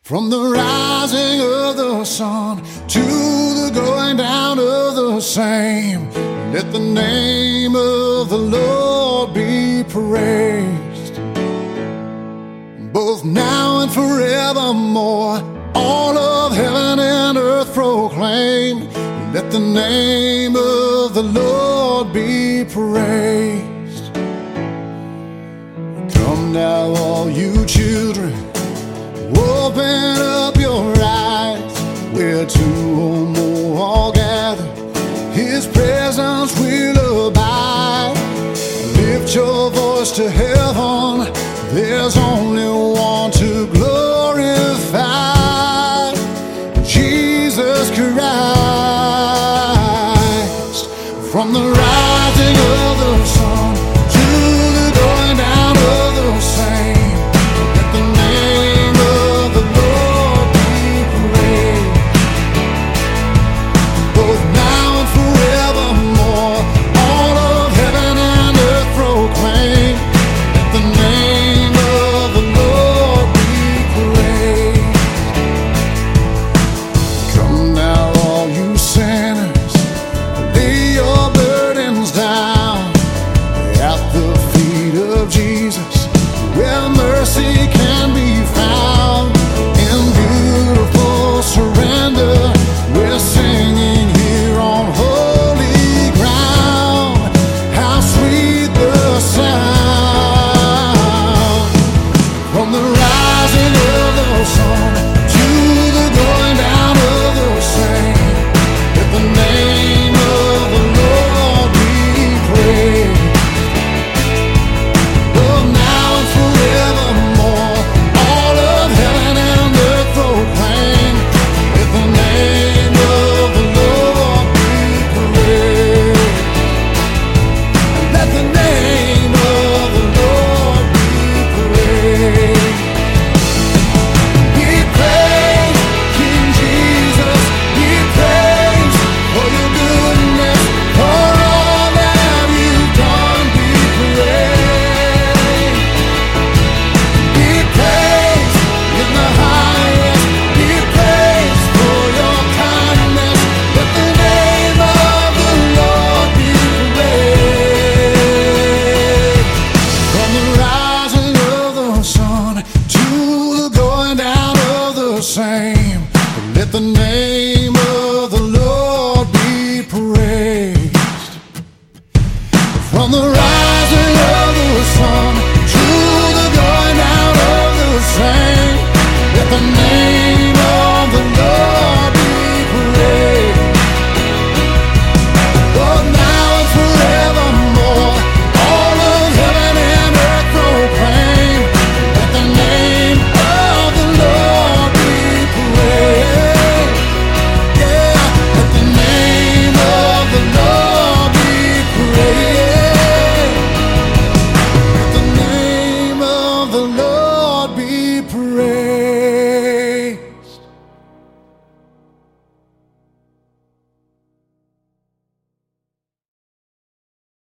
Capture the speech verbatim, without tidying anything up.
From the rising of the sun to the going down of the same, let the name of the Lord be praised. Both now and forevermore, all of heaven and earth proclaim, let the name of the Lord be praised. Come now, all you children, open up your eyes. Where two or more are gathered, His presence will abide. Lift your voice to heaven, there's only one to glorify, Jesus Christ. From the rising of the sun to the going down of the same, let the name of the Lord be praised. Both now and forevermore, all of heaven and earth proclaim, let the name of the Lord be praised. Come now, all you sinners, lay your burdens down at the feet of Jesus, where mercy can be found. In beautiful surrender, we're singing here on holy ground. How sweet the sound. From the rising of the sun to the going down of the same, let the name of the Lord be praised. Both now and forevermore, all of heaven and earth proclaim, let the name of the Lord be praised. Let the name of the Lord be praised. Be praised, King Jesus, be praised for your goodness, for all that you've done. Be praised, be praised in the highest, be praised for your kindness. Let the name of the Lord be praised. From the rising of the sun to the going down of the same, let the name